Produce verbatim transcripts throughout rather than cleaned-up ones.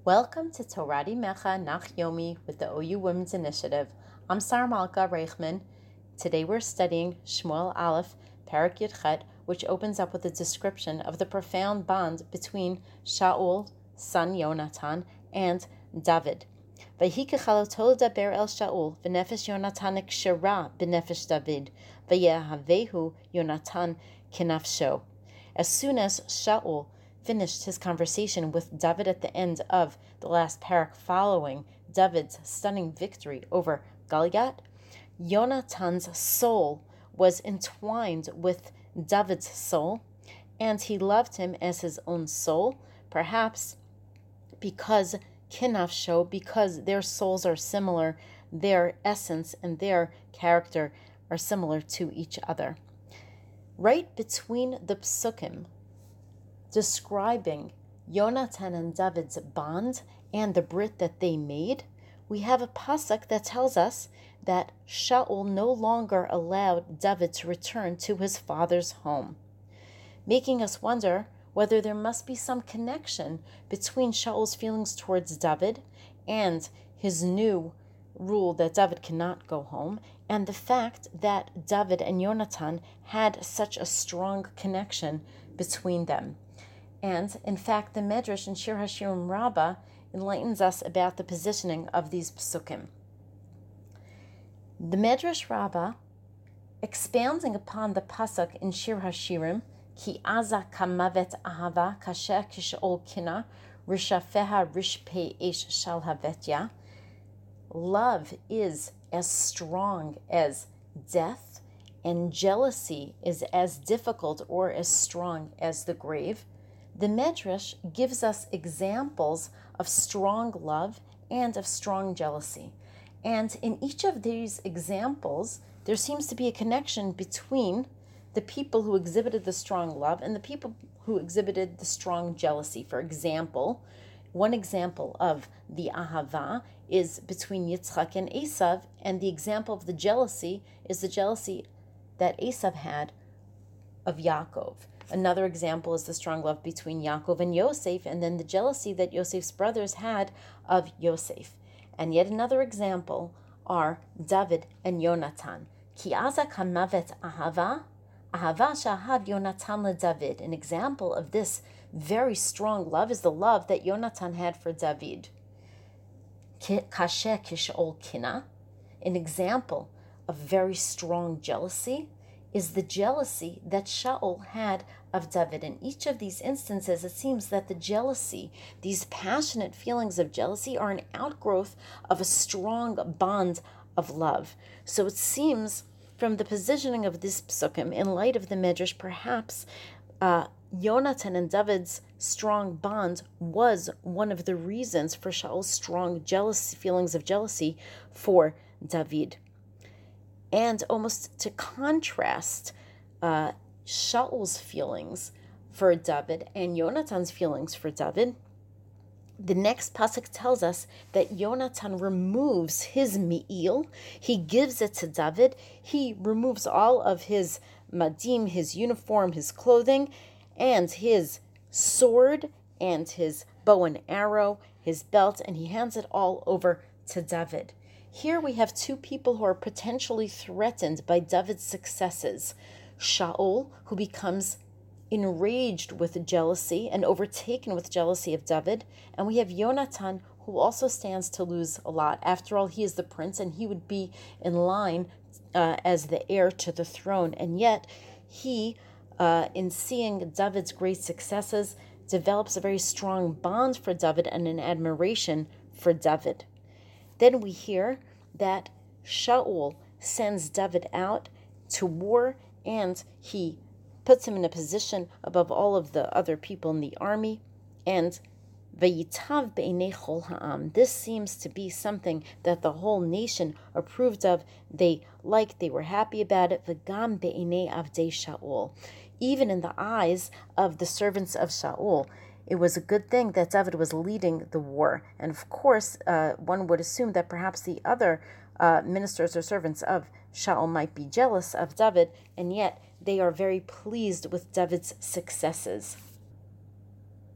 Welcome to Torah Mecha Nach Yomi with the O U Women's Initiative. I'm Sarah Malka Reichman. Today we're studying Shmuel Aleph, Parak Yud Chet, which opens up with a description of the profound bond between Shaul, son Yonatan, and David. Vayikachalo daber el Shaul, v'nefesh Yonatan kshera b'nefesh David, v'yehavehu Yonatan kenafsho. As soon as Shaul finished his conversation with David at the end of the last parak following David's stunning victory over Goliath, Yonatan's soul was entwined with David's soul, and he loved him as his own soul, perhaps because kinafsho, because their souls are similar, their essence and their character are similar to each other. Right between the psukim describing Yonatan and David's bond and the brit that they made, we have a pasuk that tells us that Shaul no longer allowed David to return to his father's home, making us wonder whether there must be some connection between Shaul's feelings towards David and his new rule that David cannot go home, and the fact that David and Yonatan had such a strong connection between them. And, in fact, the Medrash in Shir HaShirim Rabbah enlightens us about the positioning of these psukim. The Medrash Rabbah, expounding upon the pasuk in Shir HaShirim, Ki aza kamavet ahava kasher kishol kina rishafeha rishpei esh shal havetya. Love is as strong as death, and jealousy is as difficult or as strong as the grave. The Medrash gives us examples of strong love and of strong jealousy. And in each of these examples, there seems to be a connection between the people who exhibited the strong love and the people who exhibited the strong jealousy. For example, one example of the ahava is between Yitzchak and Esav, and the example of the jealousy is the jealousy that Esav had of Yaakov. Another example is the strong love between Yaakov and Yosef, and then the jealousy that Yosef's brothers had of Yosef. And yet another example are David and Yonatan. Ki aza kamavet ahava, ahava shahav Yonatan leDavid. An example of this very strong love is the love that Yonatan had for David. Kasher kishol kina. An example of very strong jealousy is the jealousy that Shaul had of David. In each of these instances, it seems that the jealousy, these passionate feelings of jealousy, are an outgrowth of a strong bond of love. So it seems from the positioning of this psukim, in light of the Medrash, perhaps uh, Yonatan and David's strong bond was one of the reasons for Shaul's strong jealousy, feelings of jealousy for David. And almost to contrast uh, Shaul's feelings for David and Yonatan's feelings for David, the next pasuk tells us that Yonatan removes his me'il, he gives it to David, he removes all of his madim, his uniform, his clothing, and his sword, and his bow and arrow, his belt, and he hands it all over to David. Here we have two people who are potentially threatened by David's successes. Shaul, who becomes enraged with jealousy and overtaken with jealousy of David, and we have Yonatan, who also stands to lose a lot. After all, he is the prince, and he would be in line uh, as the heir to the throne, and yet he, uh, in seeing David's great successes, develops a very strong bond for David and an admiration for David. Then we hear that Shaul sends David out to war, and he puts him in a position above all of the other people in the army. And Vayitav be'enei chol ha'am. This seems to be something that the whole nation approved of. They liked, they were happy about it. V'gam be'enei avdei Shaul. Even in the eyes of the servants of Shaul, it was a good thing that David was leading the war. And of course, uh, one would assume that perhaps the other uh, ministers or servants of Shaul might be jealous of David, and yet they are very pleased with David's successes.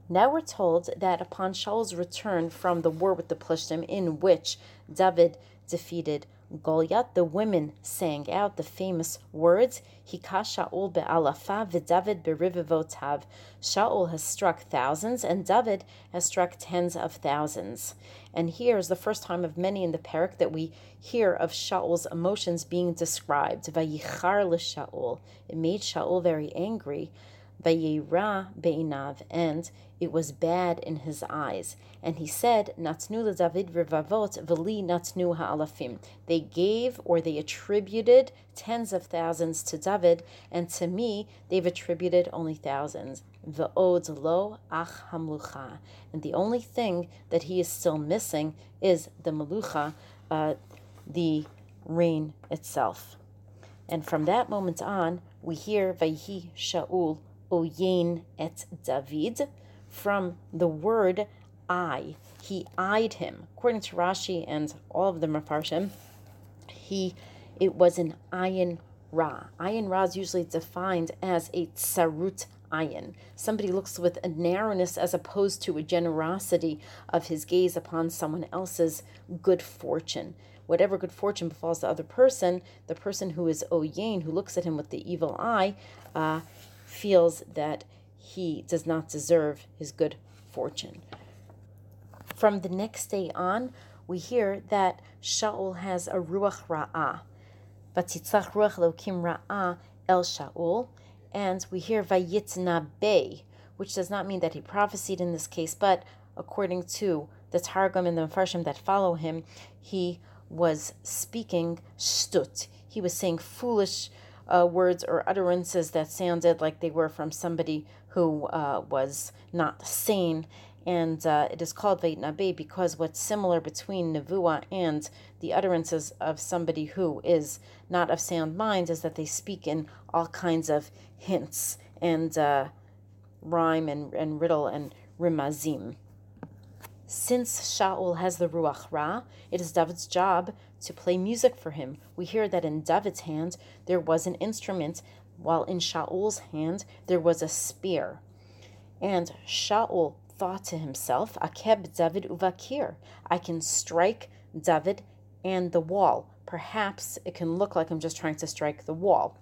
Now we're told that upon Shaul's return from the war with the Plishtim, in which David defeated Goliath, the women sang out the famous words, Hika Shaul be'alafa v'David be'rivivotav. Shaul has struck thousands, and David has struck tens of thousands. And here is the first time of many in the parak that we hear of Shaul's emotions being described. Vayichar l'Shaul. It made Shaul very angry. Vayira be'inav, and it was bad in his eyes. And he said, Natnu leDavid rivavot v'li natnu ha'alafim. They gave, or they attributed, tens of thousands to David, and to me they've attributed only thousands. V'od lo ach hamlucha. And the only thing that he is still missing is the melucha, uh, the reign itself. And from that moment on, we hear Vayhi Shaul oyein et David, from the word eye. He eyed him. According to Rashi and all of the Mefarshim, he it was an ayin ra. Ayin ra is usually defined as a tsarut ayin. Somebody looks with a narrowness as opposed to a generosity of his gaze upon someone else's good fortune. Whatever good fortune befalls the other person, the person who is oyein, who looks at him with the evil eye, uh, feels that he does not deserve his good fortune. From the next day on, we hear that Shaul has a ruach ra'ah. Vatitzach ruach Elokim ra'ah el Shaul. And we hear vayitna be, which does not mean that he prophesied in this case, but according to the Targum and the Mefarshim that follow him, he was speaking shtut. He was saying foolish Uh, words or utterances that sounded like they were from somebody who uh, was not sane. And uh, it is called Veit Nabe because what's similar between Nevuah and the utterances of somebody who is not of sound mind is that they speak in all kinds of hints and uh, rhyme and, and riddle and rimazim. Since Shaul has the Ruach Ra, it is David's job to play music for him. We hear that in David's hand there was an instrument, while in Shaul's hand there was a spear. And Shaul thought to himself, Akeb David uvakir, I can strike David and the wall. Perhaps it can look like I'm just trying to strike the wall.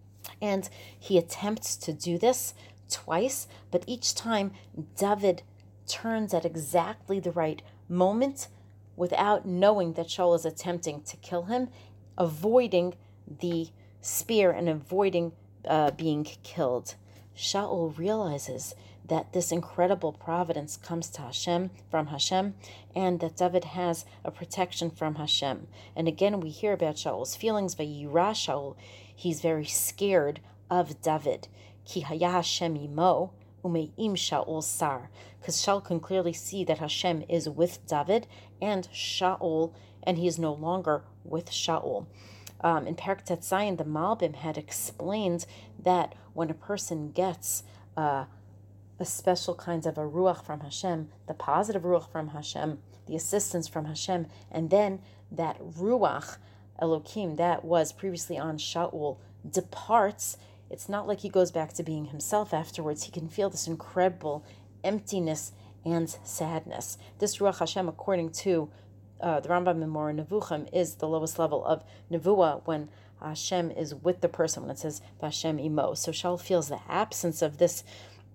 And he attempts to do this twice, but each time David turns at exactly the right moment without knowing that Shaul is attempting to kill him, avoiding the spear and avoiding uh, being killed. Shaul realizes that this incredible providence comes to Hashem, from Hashem, and that David has a protection from Hashem. And again, we hear about Shaul's feelings. Vayira Shaul, he's very scared of David. Ki haya Hashem imo, umeim Shaul sar, because Shaul can clearly see that Hashem is with David and Shaul, and he is no longer with Shaul. Um, in Perek Tet Zayin, the Malbim had explained that when a person gets uh, a special kind of a ruach from Hashem, the positive ruach from Hashem, the assistance from Hashem, and then that ruach Elokim that was previously on Shaul departs, it's not like he goes back to being himself afterwards. He can feel this incredible emptiness and sadness. This Ruach Hashem, according to uh, the Rambam in Moreh Nevuchim, is the lowest level of Nevuah when Hashem is with the person, when it says Hashem imo. So Shaul feels the absence of this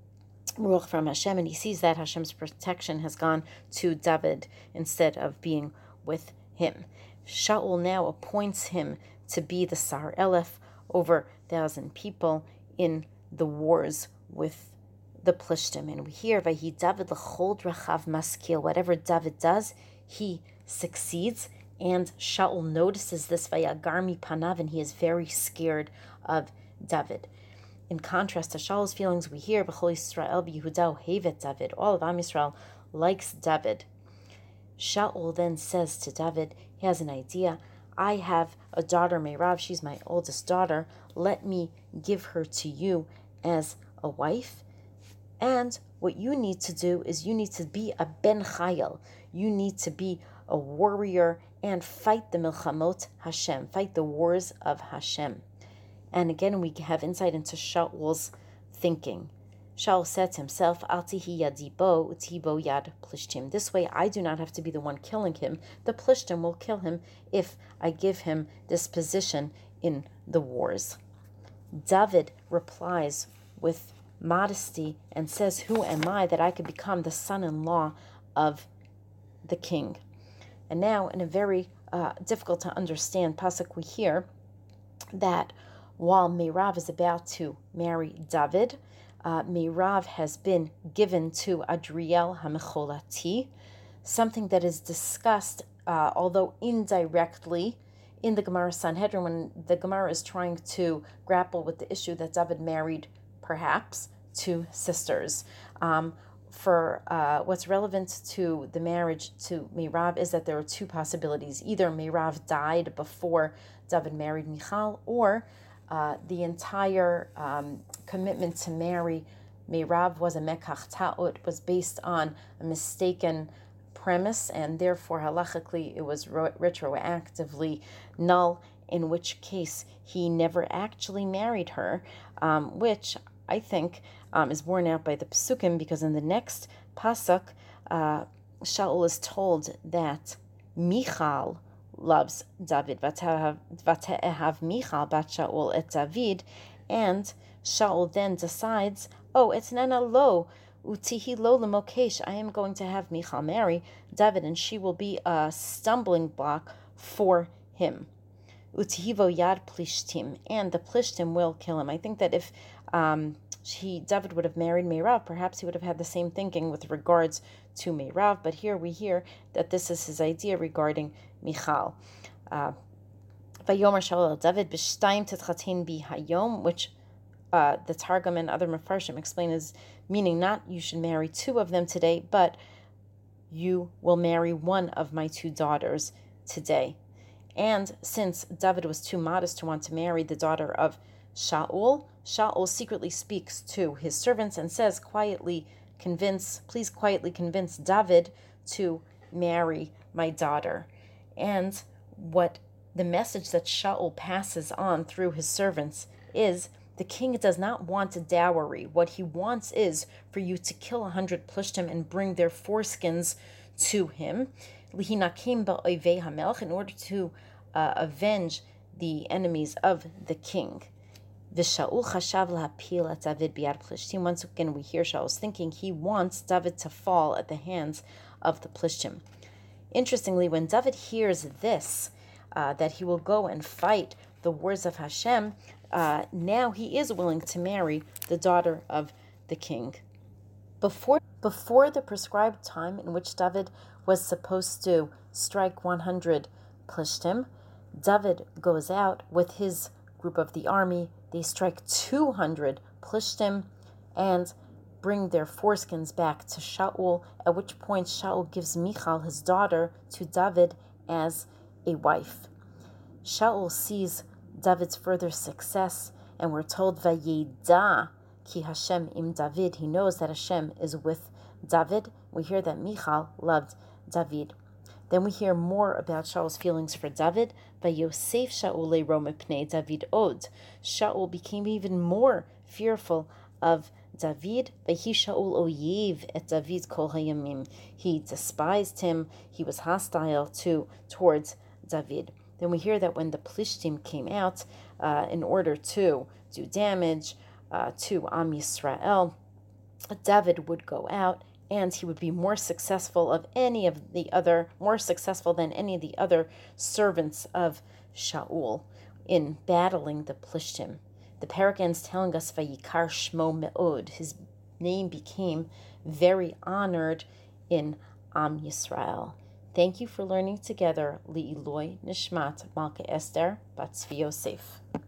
Ruach from Hashem, and he sees that Hashem's protection has gone to David instead of being with him. Shaul now appoints him to be the Sar Elef, over a thousand people in the wars with the Plishtim. And we hear, Vayhi David l'chol drachav maskil, whatever David does, he succeeds. And Shaul notices this, Vayagarmi panav, and he is very scared of David. In contrast to Shaul's feelings, we hear, B'chol Yisrael b'Yehuda hevet David, all of Am Yisrael likes David. Shaul then says to David, he has an idea, I have a daughter, Meirav, she's my oldest daughter. Let me give her to you as a wife. And what you need to do is you need to be a ben chayil. You need to be a warrior and fight the milchamot Hashem, fight the wars of Hashem. And again, we have insight into Shaul's thinking. Shaul said to himself, Al tihi yadi bo utihi bo yad plishtim. This way I do not have to be the one killing him. The plishtim will kill him if I give him this position in the wars. David replies with modesty and says, who am I that I could become the son-in-law of the king? And now, in a very uh, difficult to understand pasuk, we hear that while Meirav is about to marry David, uh, Meirav has been given to Adriel HaMecholati, something that is discussed, uh, although indirectly, in the Gemara Sanhedrin, when the Gemara is trying to grapple with the issue that David married, perhaps, two sisters. Um, for uh, what's relevant to the marriage to Meirav is that there are two possibilities. Either Meirav died before David married Michal, or uh, the entire um, commitment to marry Meirav was a mekach ta'ut, was based on a mistaken premise, and therefore halachically it was retroactively null, in which case he never actually married her, um, which I think um, is borne out by the Pesukim, because in the next pasuk, uh, Shaul is told that Michal loves David, Vate'ehav Michal bat Shaul et David, and Shaul then decides, oh, etnana lo, utihi lo lemokesh, I am going to have Michal marry David, and she will be a stumbling block for him. Utihivo yad plishtim, and the plishtim will kill him. I think that if um, he David would have married Meirav, perhaps he would have had the same thinking with regards to Meirav, but here we hear that this is his idea regarding Michal. Uh, Vayomer Shaul David b'shtayim titchatin bi hayom, which uh, the Targum and other Mefarshim explain as meaning not you should marry two of them today, but you will marry one of my two daughters today. And since David was too modest to want to marry the daughter of Shaul, Shaul secretly speaks to his servants and says, quietly convince, please quietly convince David to marry my daughter. And what the message that Shaul passes on through his servants is, the king does not want a dowry. What he wants is for you to kill a hundred plishtim and bring their foreskins to him, in order to uh, avenge the enemies of the king. Once again, we hear Shaul's thinking he wants David to fall at the hands of the plishtim. Interestingly, when David hears this, uh, that he will go and fight the wars of Hashem, uh, now he is willing to marry the daughter of the king. Before, before the prescribed time in which David was supposed to strike one hundred plishtim, David goes out with his group of the army. They strike two hundred plishtim and bring their foreskins back to Shaul, at which point Shaul gives Michal, his daughter, to David as a wife. Shaul sees David's further success, and we're told, Vayeda ki Hashem im David. He knows that Hashem is with David. We hear that Michal loved David. Then we hear more about Shaul's feelings for David. Vayosef Shaul le'ro mipnei David od. Shaul became even more fearful of David. Vayhi Shaul oyev et David kol hayamim. He despised him. He was hostile to towards David. Then we hear that when the Plishtim came out uh, in order to do damage uh, to Am Yisrael, David would go out and he would be more successful of any of the other, more successful than any of the other servants of Shaul in battling the Plishtim. The parak ends telling us, Vayikar Shmo Me'od. His name became very honored in Am Yisrael. Thank you for learning together. Li'iloi Nishmat Malka Esther Bat Tzvi Yosef.